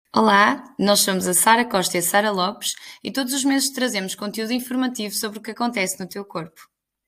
Olá, nós somos a Sara Costa e a Sara Lopes e todos os meses trazemos conteúdo informativo sobre o que acontece no teu corpo.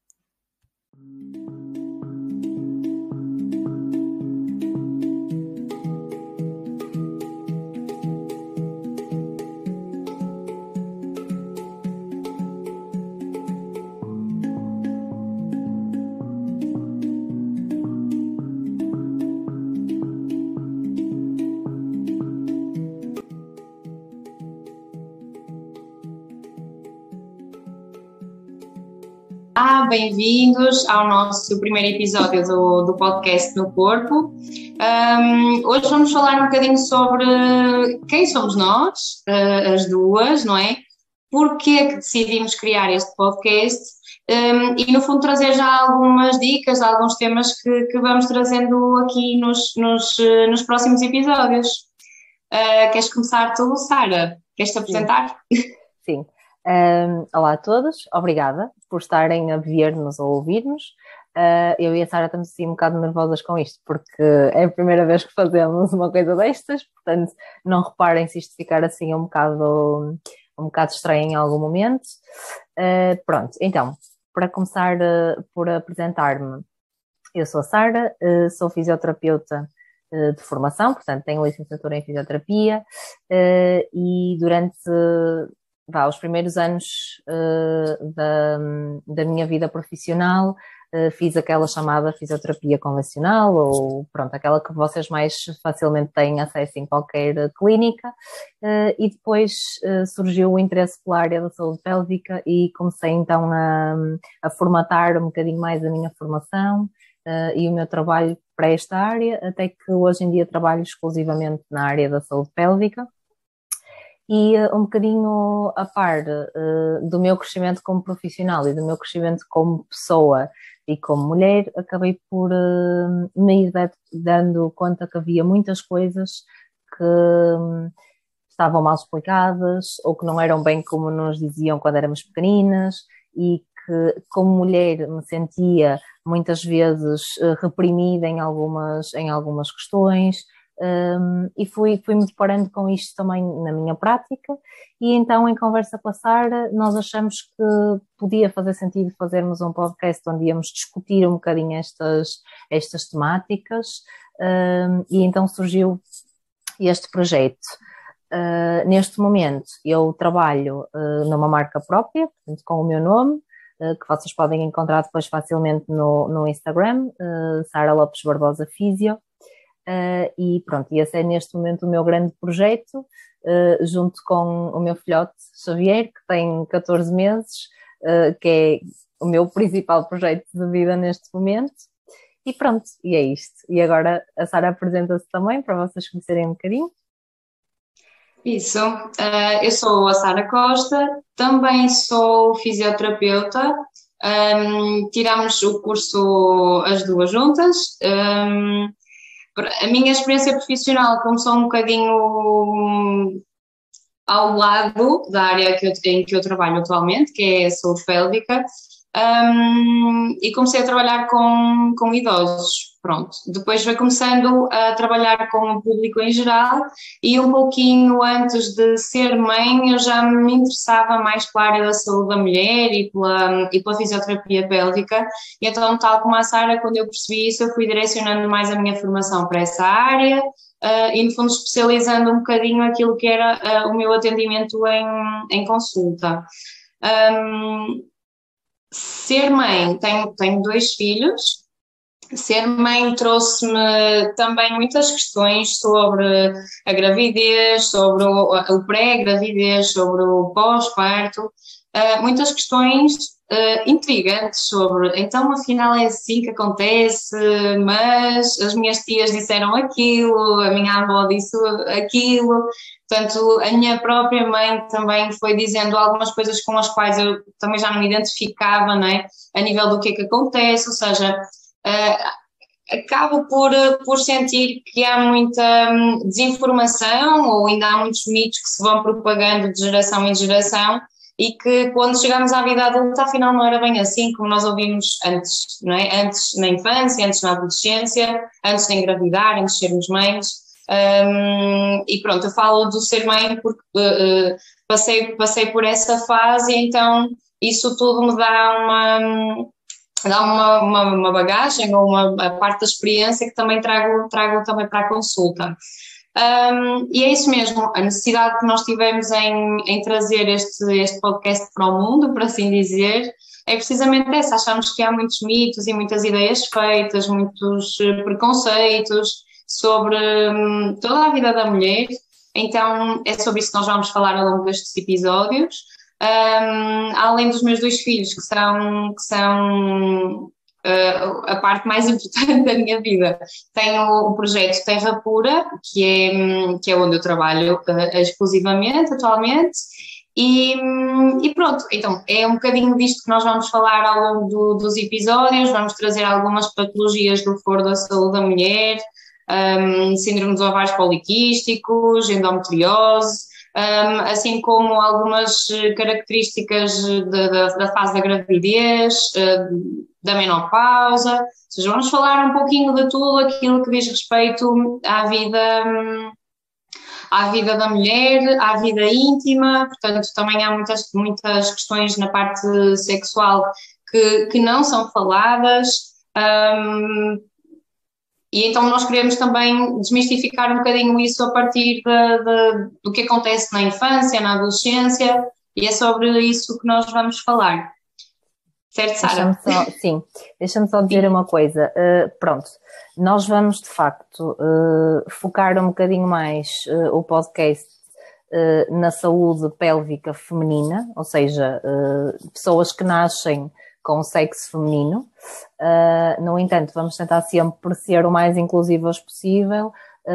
Bem-vindos ao nosso primeiro episódio do podcast No Corpo. Hoje vamos falar um bocadinho sobre quem somos nós, as duas, não é? Porquê é que decidimos criar este podcast e, no fundo, trazer já algumas dicas, alguns temas que vamos trazendo aqui nos próximos episódios. Queres começar tu, Sara? Queres-te apresentar? Sim. Olá a todos, obrigada por estarem a ver-nos ou ouvir-nos. Eu e a Sara estamos assim um bocado nervosas com isto, porque é a primeira vez que fazemos uma coisa destas, portanto não reparem se isto ficar assim um bocado estranho em algum momento. Pronto, então, para começar por apresentar-me, eu sou a Sara, sou fisioterapeuta de formação, portanto tenho licenciatura em fisioterapia e durante os primeiros anos da minha vida profissional fiz aquela chamada fisioterapia convencional, ou pronto, aquela que vocês mais facilmente têm acesso em qualquer clínica, e depois surgiu o interesse pela área da saúde pélvica e comecei então a formatar um bocadinho mais a minha formação e o meu trabalho para esta área, até que hoje em dia trabalho exclusivamente na área da saúde pélvica. E um bocadinho a par do meu crescimento como profissional e do meu crescimento como pessoa e como mulher, acabei por me ir dando conta que havia muitas coisas que estavam mal explicadas ou que não eram bem como nos diziam quando éramos pequeninas, e que como mulher me sentia muitas vezes reprimida em algumas questões. E fui-me deparando com isto também na minha prática, e então em conversa com a Sara nós achamos que podia fazer sentido fazermos um podcast onde íamos discutir um bocadinho estas temáticas, e então surgiu este projeto. Neste momento eu trabalho numa marca própria, portanto, com o meu nome, que vocês podem encontrar depois facilmente no Instagram, Sara Lopes Barbosa Físio. E pronto, esse é neste momento o meu grande projeto, junto com o meu filhote Xavier, que tem 14 meses, que é o meu principal projeto de vida neste momento. E pronto, e é isto. E agora a Sara apresenta-se também, para vocês conhecerem um bocadinho. Isso, eu sou a Sara Costa, também sou fisioterapeuta. Tiramos o curso as duas juntas. A minha experiência profissional começou um bocadinho ao lado da área em que eu trabalho atualmente, que é a saúde pélvica, e comecei a trabalhar com idosos, pronto. Depois foi começando a trabalhar com o público em geral, e um pouquinho antes de ser mãe eu já me interessava mais pela área da saúde da mulher e pela fisioterapia pélvica, e então, tal como a Sara, quando eu percebi isso, eu fui direcionando mais a minha formação para essa área, e no fundo especializando um bocadinho aquilo que era o meu atendimento em consulta. Ser mãe, tenho dois filhos. Ser mãe trouxe-me também muitas questões sobre a gravidez, sobre o pré-gravidez, sobre o pós-parto, muitas questões intrigantes sobre, então afinal é assim que acontece, mas as minhas tias disseram aquilo, a minha avó disse aquilo. Portanto, a minha própria mãe também foi dizendo algumas coisas com as quais eu também já não me identificava, não é? A nível do que acontece, ou seja, acabo por sentir que há muita desinformação, ou ainda há muitos mitos que se vão propagando de geração em geração, e que quando chegamos à vida adulta afinal não era bem assim como nós ouvimos antes, não é? Antes na infância, antes na adolescência, antes de engravidar, antes de sermos mães. E pronto, eu falo do ser mãe porque passei por essa fase, e então isso tudo me dá uma bagagem ou uma parte da experiência que também trago também para a consulta. E é isso mesmo, a necessidade que nós tivemos em trazer este podcast para o mundo, por assim dizer, é precisamente essa. Achamos que há muitos mitos e muitas ideias feitas, muitos preconceitos sobre toda a vida da mulher. Então é sobre isso que nós vamos falar ao longo destes episódios. Além dos meus dois filhos, que são a parte mais importante da minha vida, tenho o projeto Terra Pura, que é onde eu trabalho exclusivamente atualmente. E pronto, então é um bocadinho disto que nós vamos falar ao longo dos episódios. Vamos trazer algumas patologias do foro da saúde da mulher, síndrome dos ovários poliquísticos, endometriose, assim como algumas características da fase da gravidez, da menopausa. Ou seja, vamos falar um pouquinho de tudo aquilo que diz respeito à vida da mulher, à vida íntima. Portanto, também há muitas questões na parte sexual que não são faladas. E então nós queremos também desmistificar um bocadinho isso a partir do que acontece na infância, na adolescência, e é sobre isso que nós vamos falar. Certo, Sara? Deixa-me só dizer uma coisa. Pronto, nós vamos de facto focar um bocadinho mais o podcast na saúde pélvica feminina, ou seja, pessoas que nascem com o sexo feminino. No entanto, vamos tentar sempre ser o mais inclusivas possível.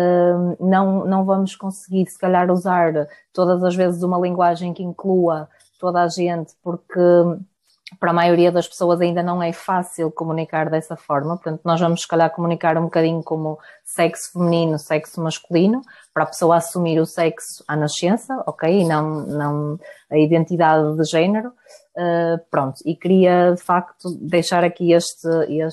Não vamos conseguir, se calhar, usar todas as vezes uma linguagem que inclua toda a gente, porque para a maioria das pessoas ainda não é fácil comunicar dessa forma. Portanto, nós vamos, se calhar, comunicar um bocadinho como sexo feminino, sexo masculino, para a pessoa assumir o sexo à nascença, ok? E não a identidade de género. Pronto, e queria de facto deixar aqui este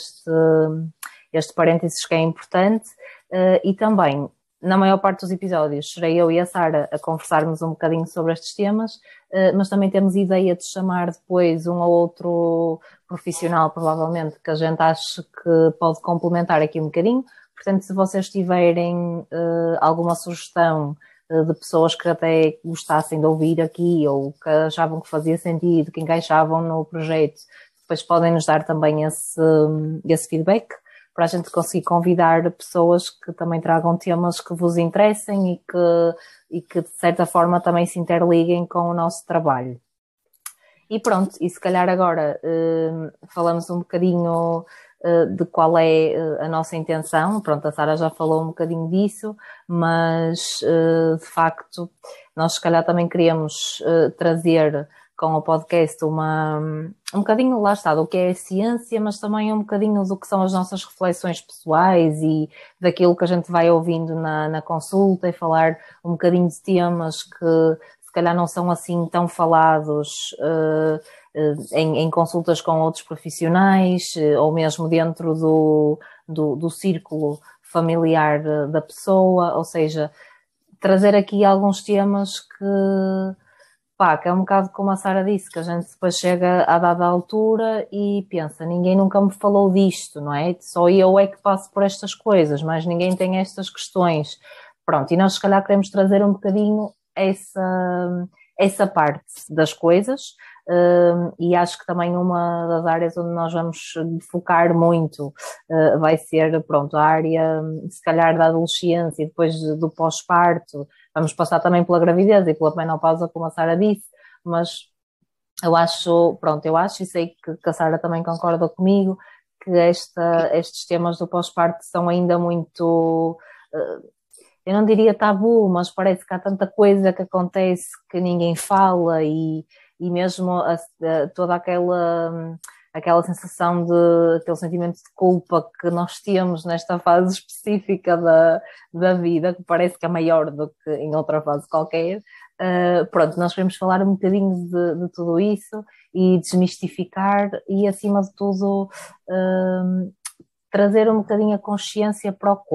parênteses que é importante, e também na maior parte dos episódios serei eu e a Sara a conversarmos um bocadinho sobre estes temas, mas também temos ideia de chamar depois um ou outro profissional, provavelmente, que a gente ache que pode complementar aqui um bocadinho. Portanto, se vocês tiverem alguma sugestão de pessoas que até gostassem de ouvir aqui ou que achavam que fazia sentido, que encaixavam no projeto, depois podem nos dar também esse feedback para a gente conseguir convidar pessoas que também tragam temas que vos interessem e que de certa forma também se interliguem com o nosso trabalho. E pronto, e se calhar agora falamos um bocadinho de qual é a nossa intenção. Pronto, a Sara já falou um bocadinho disso, mas de facto nós se calhar também queríamos trazer com o podcast um bocadinho, lá está, do que é a ciência, mas também um bocadinho do que são as nossas reflexões pessoais e daquilo que a gente vai ouvindo na consulta, e falar um bocadinho de temas que se calhar não são assim tão falados em consultas com outros profissionais, ou mesmo dentro do círculo familiar da pessoa. Ou seja, trazer aqui alguns temas que é um bocado como a Sara disse, que a gente depois chega a dada altura e pensa, ninguém nunca me falou disto, não é? Só eu é que passo por estas coisas, mas ninguém tem estas questões. Pronto, e nós se calhar queremos trazer um bocadinho essa parte das coisas, e acho que também uma das áreas onde nós vamos focar muito vai ser, pronto, a área se calhar da adolescência e depois do pós-parto. Vamos passar também pela gravidez e pela menopausa, como a Sara disse, mas eu acho e sei que a Sara também concorda comigo, que estes temas do pós-parto são ainda muito, eu não diria tabu, mas parece que há tanta coisa que acontece que ninguém fala, e mesmo toda aquela sensação aquele sentimento de culpa que nós temos nesta fase específica da vida, que parece que é maior do que em outra fase qualquer. Pronto, nós queremos falar um bocadinho de tudo isso e desmistificar, e acima de tudo trazer um bocadinho a consciência para o corpo.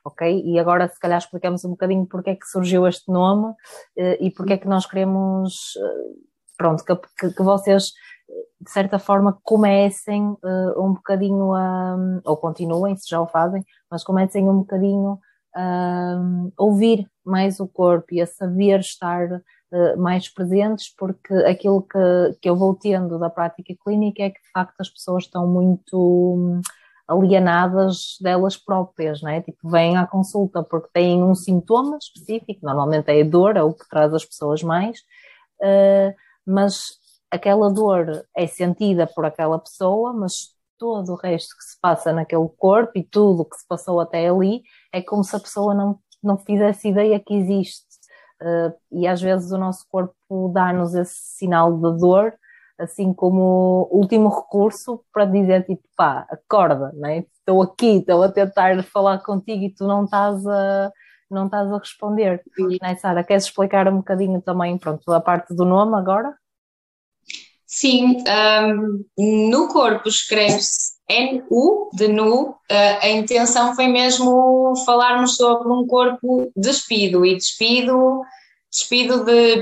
ok? E agora se calhar explicamos um bocadinho porque é que surgiu este nome e porque é que nós queremos, pronto, que vocês de certa forma comecem um bocadinho ou continuem, se já o fazem, mas comecem um bocadinho a ouvir mais o corpo e a saber estar mais presentes, porque aquilo que eu vou tendo da prática clínica é que de facto as pessoas estão muito alienadas delas próprias, não é? Tipo, vêm à consulta porque têm um sintoma específico, normalmente é a dor, é o que traz as pessoas mais, mas aquela dor é sentida por aquela pessoa, mas todo o resto que se passa naquele corpo e tudo o que se passou até ali é como se a pessoa não fizesse ideia que existe. E às vezes o nosso corpo dá-nos esse sinal de dor, assim como último recurso para dizer tipo, pá, acorda, não é? Estou aqui, estou a tentar falar contigo e tu não estás a responder. Não é, Sara? Queres explicar um bocadinho também, pronto, a parte do nome agora? Sim, no corpo escreve-se NU, de nu. A intenção foi mesmo falarmos sobre um corpo despido e despido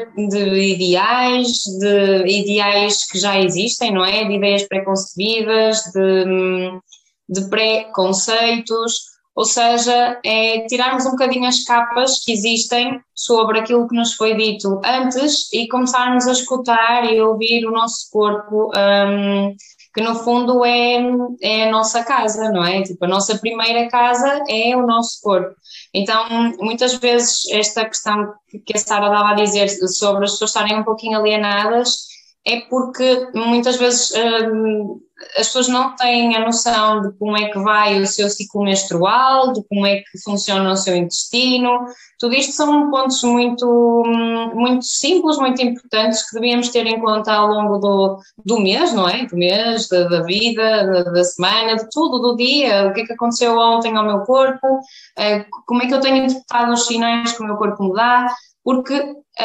de ideais que já existem, não é? De ideias preconcebidas, de preconceitos. Ou seja, é tirarmos um bocadinho as capas que existem sobre aquilo que nos foi dito antes e começarmos a escutar e ouvir o nosso corpo, que no fundo é a nossa casa, não é? Tipo, a nossa primeira casa é o nosso corpo. Então, muitas vezes, esta questão que a Sara estava a dizer sobre as pessoas estarem um pouquinho alienadas é porque muitas vezes as pessoas não têm a noção de como é que vai o seu ciclo menstrual, de como é que funciona o seu intestino. Tudo isto são pontos muito simples, muito importantes que devíamos ter em conta ao longo do mês, não é? Do mês, da vida, da semana, de tudo, do dia. O que é que aconteceu ontem ao meu corpo? Como é que eu tenho interpretado os sinais que o meu corpo me dá? Porque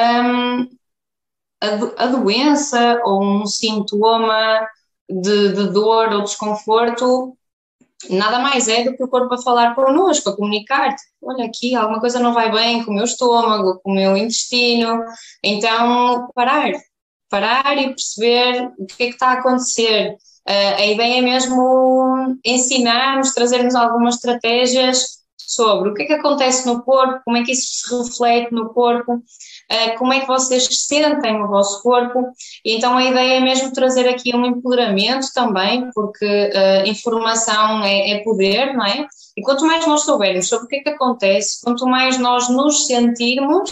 a doença ou um sintoma de dor ou desconforto nada mais é do que o corpo a falar connosco, a comunicar, tipo, olha aqui, alguma coisa não vai bem com o meu estômago, com o meu intestino, então parar e perceber o que é que está a acontecer. A ideia é mesmo ensinar-nos, trazermos algumas estratégias sobre o que é que acontece no corpo, como é que isso se reflete no corpo, como é que vocês sentem o vosso corpo. E então a ideia é mesmo trazer aqui um empoderamento também, porque informação é poder, não é? E quanto mais nós soubermos sobre o que é que acontece, quanto mais nós nos sentirmos,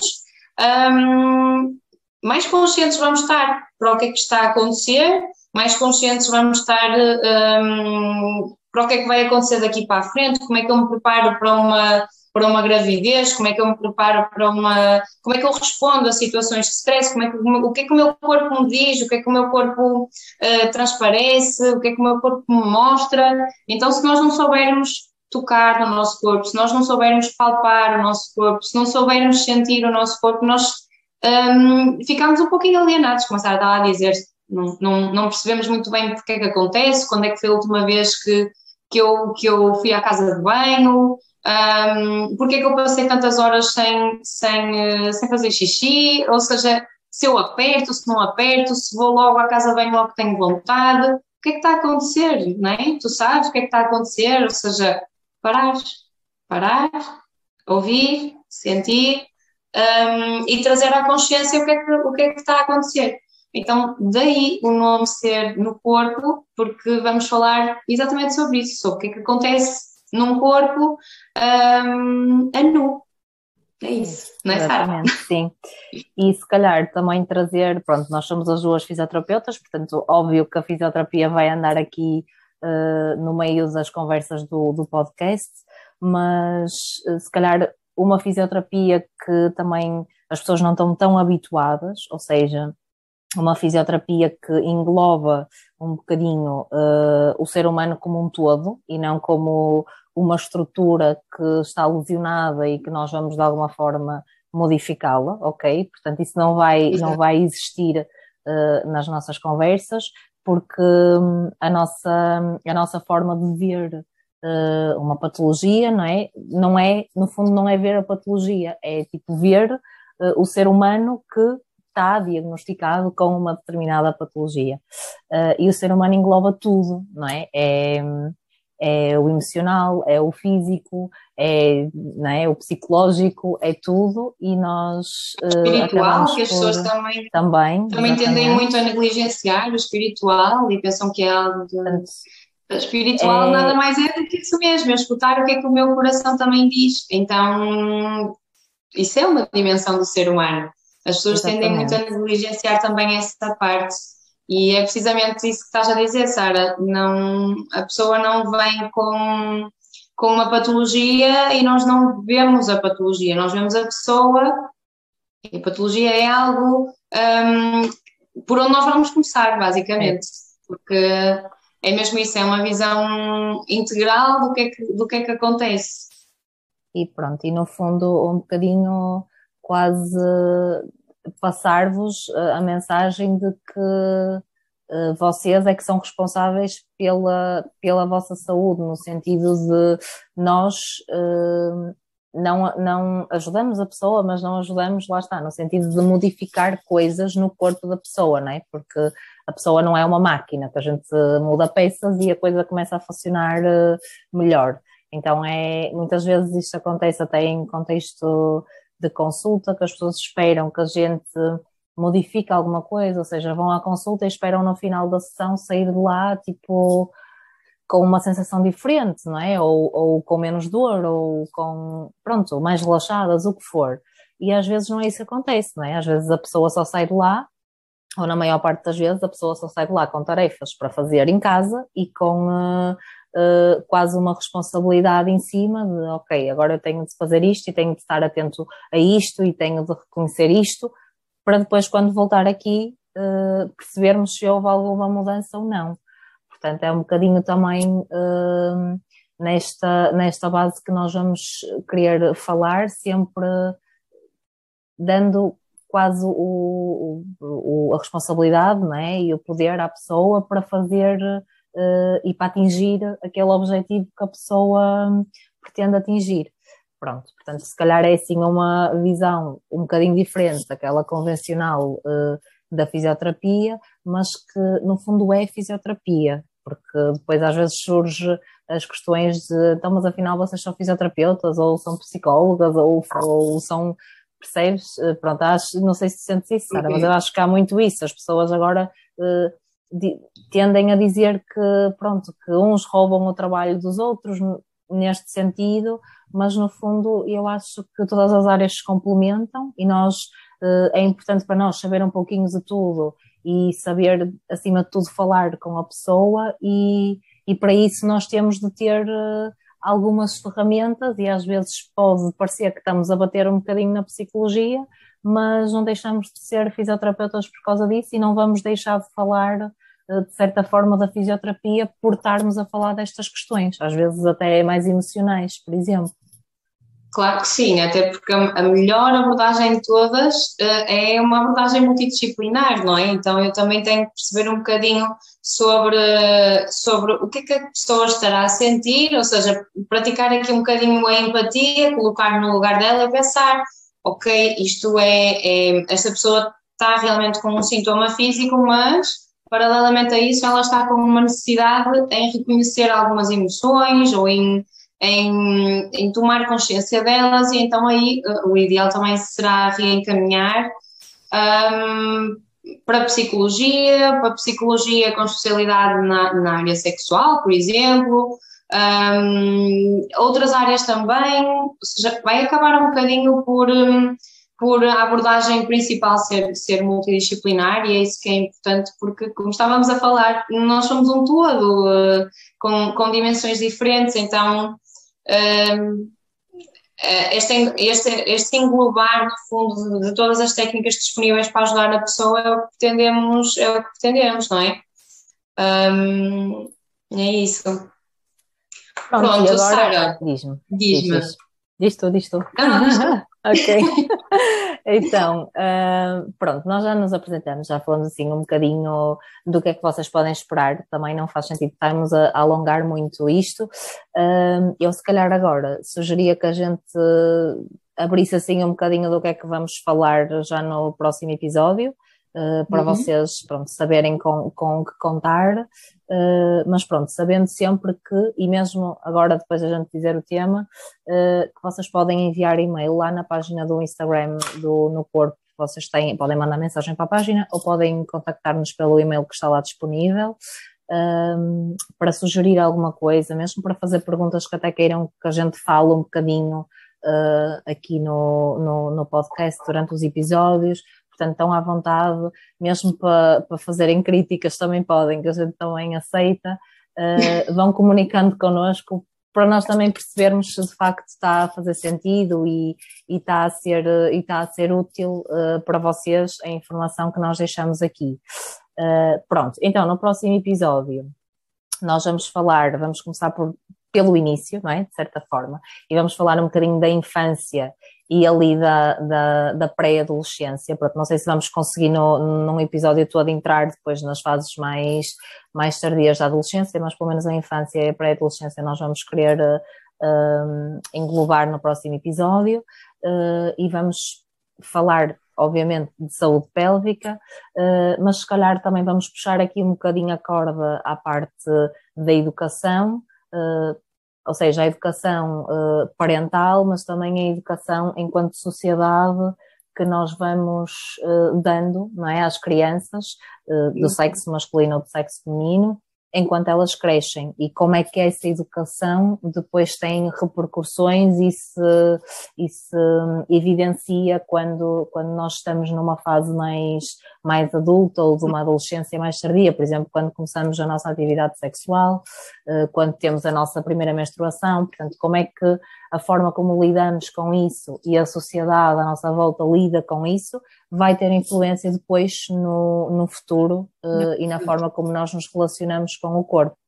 mais conscientes vamos estar para o que é que está a acontecer, mais conscientes vamos estar para o que é que vai acontecer daqui para a frente, como é que eu me preparo para uma gravidez, como é que eu me preparo como é que eu respondo a situações de stress, o que é que o meu corpo me diz, o que é que o meu corpo transparece, o que é que o meu corpo me mostra. Então, se nós não soubermos tocar no nosso corpo, se nós não soubermos palpar o nosso corpo, se não soubermos sentir o nosso corpo, nós ficamos um pouquinho alienados, como a Sara estava a dizer, não percebemos muito bem porque é que acontece, quando é que foi a última vez que eu fui à casa de banho, porque é que eu passei tantas horas sem fazer xixi, ou seja, se eu aperto, se não aperto, se vou logo à casa de banho logo que tenho vontade, o que é que está a acontecer, não é? Tu sabes o que é que está a acontecer, ou seja, parar, ouvir, sentir, e trazer à consciência o que é que está a acontecer. Então, daí o nome ser no corpo, porque vamos falar exatamente sobre isso, sobre o que é que acontece num corpo a nu. É isso, não é, Sara? Exatamente, sim. E se calhar também trazer, pronto, nós somos as duas fisioterapeutas, portanto, óbvio que a fisioterapia vai andar aqui no meio das conversas do podcast, mas se calhar uma fisioterapia que também as pessoas não estão tão habituadas, ou seja, uma fisioterapia que engloba um bocadinho o ser humano como um todo e não como uma estrutura que está lesionada e que nós vamos de alguma forma modificá-la, ok? Portanto, isso não vai existir nas nossas conversas, porque a nossa forma de ver uma patologia, não é? No fundo, não é ver a patologia, é tipo ver o ser humano que está diagnosticado com uma determinada patologia. E o ser humano engloba tudo, não é? É o emocional, é o físico, não é? O psicológico, é tudo, e nós Espiritual, acabamos que as por pessoas também, também, também tendem exatamente. muito a negligenciar o espiritual e pensam que é algo Portanto, espiritual, nada é mais é do que isso mesmo, é escutar o que é que o meu coração também diz. Então, isso é uma dimensão do ser humano. As pessoas tendem muito a exatamente. negligenciar também essa parte. E é precisamente isso que estás a dizer, Sara. Não, a pessoa não vem com uma patologia e nós não vemos a patologia, nós vemos a pessoa e a patologia é algo por onde nós vamos começar, É. basicamente. Porque é mesmo isso, é uma visão integral do que é que acontece. E pronto, e no fundo um bocadinho quase passar-vos a mensagem de que vocês é que são responsáveis pela vossa saúde, no sentido de nós não ajudamos a pessoa, mas não ajudamos, lá está, no sentido de modificar coisas no corpo da pessoa, não é? Porque a pessoa não é uma máquina, que a gente muda peças e a coisa começa a funcionar melhor. Então, muitas vezes isto acontece até em contexto de consulta, que as pessoas esperam que a gente modifique alguma coisa, ou seja, vão à consulta e esperam no final da sessão sair de lá, tipo, com uma sensação diferente, não é? Ou com menos dor, ou com, pronto, mais relaxadas, o que for. E às vezes não é isso que acontece, não é? Às vezes a pessoa só sai de lá, ou na maior parte das vezes a pessoa só sai de lá com tarefas para fazer em casa e com quase uma responsabilidade em cima de, ok, agora eu tenho de fazer isto e tenho de estar atento a isto e tenho de reconhecer isto, para depois, quando voltar aqui, percebermos se houve alguma mudança ou não. Portanto, é um bocadinho também nesta base que nós vamos querer falar, sempre dando quase a responsabilidade, não é? E o poder à pessoa para fazer e para atingir aquele objetivo que a pessoa pretende atingir. Pronto, portanto, se calhar é assim uma visão um bocadinho diferente daquela convencional da fisioterapia, mas que no fundo é fisioterapia, porque depois às vezes surge as questões de, então, mas afinal vocês são fisioterapeutas, ou são psicólogas, ou são, percebes? Pronto, não sei se sentes isso, Sara, mas eu acho que há muito isso, as pessoas agora tendem a dizer que, pronto, que uns roubam o trabalho dos outros neste sentido, mas no fundo eu acho que todas as áreas se complementam e é importante para nós saber um pouquinho de tudo e saber, acima de tudo, falar com a pessoa e para isso nós temos de ter algumas ferramentas e às vezes pode parecer que estamos a bater um bocadinho na psicologia, mas não deixamos de ser fisioterapeutas por causa disso e não vamos deixar de falar de certa forma da fisioterapia por estarmos a falar destas questões, às vezes até mais emocionais, por exemplo. Claro que sim, até porque a melhor abordagem de todas é uma abordagem multidisciplinar, não é? Então eu também tenho que perceber um bocadinho sobre o que é que a pessoa estará a sentir, ou seja, praticar aqui um bocadinho a empatia, colocar no lugar dela e pensar, ok, isto esta pessoa está realmente com um sintoma físico, mas paralelamente a isso ela está com uma necessidade em reconhecer algumas emoções ou em tomar consciência delas e então aí o ideal também será reencaminhar para a psicologia com especialidade na área sexual, por exemplo, outras áreas também, ou seja, vai acabar um bocadinho por a abordagem principal ser multidisciplinar e é isso que é importante porque, como estávamos a falar, nós somos um todo com dimensões diferentes, então este englobar, no fundo, de todas as técnicas disponíveis para ajudar a pessoa é o que pretendemos, não é? É isso. Pronto, e Pronto, agora Sara, diz-me, diz-me. diz tu. Não, não, diz tu. Ok. Então, pronto, nós já nos apresentamos, já falamos assim um bocadinho do que é que vocês podem esperar, também não faz sentido estarmos a alongar muito isto. Eu se calhar agora sugeria que a gente abrisse assim um bocadinho do que é que vamos falar já no próximo episódio, para vocês, pronto, saberem com o que contar, mas pronto, sabendo sempre que, e mesmo agora depois a gente dizer o tema, que vocês podem enviar e-mail lá na página do Instagram do No Corpo, vocês podem mandar mensagem para a página ou podem contactar-nos pelo e-mail que está lá disponível, para sugerir alguma coisa, mesmo para fazer perguntas que até queiram que a gente fale um bocadinho aqui no podcast durante os episódios. Portanto, estão à vontade, mesmo para fazerem críticas também podem, que a gente também aceita, vão comunicando connosco para nós também percebermos se de facto está a fazer sentido e está a ser útil para vocês a informação que nós deixamos aqui. Pronto, então no próximo episódio nós vamos começar pelo início, não é? De certa forma, e vamos falar um bocadinho da infância e ali da pré-adolescência. Pronto, não sei se vamos conseguir num episódio todo entrar depois nas fases mais tardias da adolescência, mas pelo menos a infância e a pré-adolescência nós vamos querer englobar no próximo episódio, e vamos falar obviamente de saúde pélvica, mas se calhar também vamos puxar aqui um bocadinho a corda à parte da educação, ou seja, a educação parental, mas também a educação enquanto sociedade que nós vamos dando, não é, às crianças do sexo masculino ou do sexo feminino, enquanto elas crescem, e como é que essa educação depois tem repercussões e se evidencia quando nós estamos numa fase mais adulta ou de uma adolescência mais tardia, por exemplo, quando começamos a nossa atividade sexual, quando temos a nossa primeira menstruação. Portanto, como é que a forma como lidamos com isso e a sociedade à nossa volta lida com isso vai ter influência depois no futuro e na forma como nós nos relacionamos com o corpo.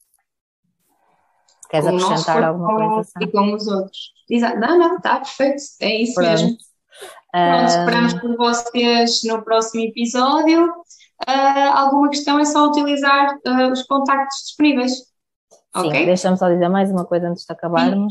Queres com acrescentar alguma coisa? E com os outros. Exato. Não, está perfeito, é isso Pronto. Mesmo. Pronto, esperamos por vocês no próximo episódio. Alguma questão é só utilizar os contactos disponíveis. Sim, okay? Deixa-me só dizer mais uma coisa antes de acabarmos.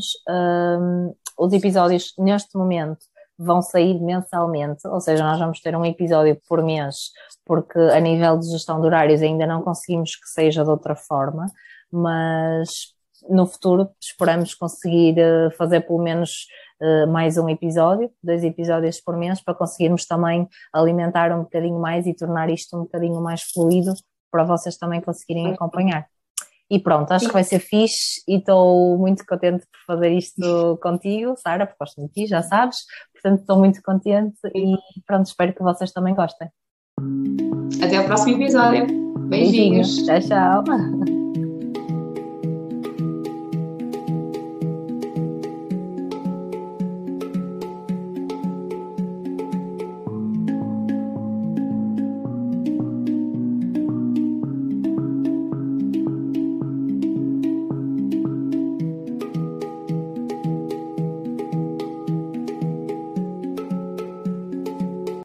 Os episódios neste momento vão sair mensalmente, ou seja, nós vamos ter um episódio por mês, porque a nível de gestão de horários ainda não conseguimos que seja de outra forma, mas no futuro esperamos conseguir fazer pelo menos mais um episódio, 2 episódios por mês, para conseguirmos também alimentar um bocadinho mais e tornar isto um bocadinho mais fluido para vocês também conseguirem acompanhar. E pronto, acho que vai ser fixe e estou muito contente por fazer isto contigo, Sara, porque gosto de ti, já sabes. Portanto, estou muito contente e pronto, espero que vocês também gostem. Até o próximo episódio. Beijinhos. Tchau, tchau.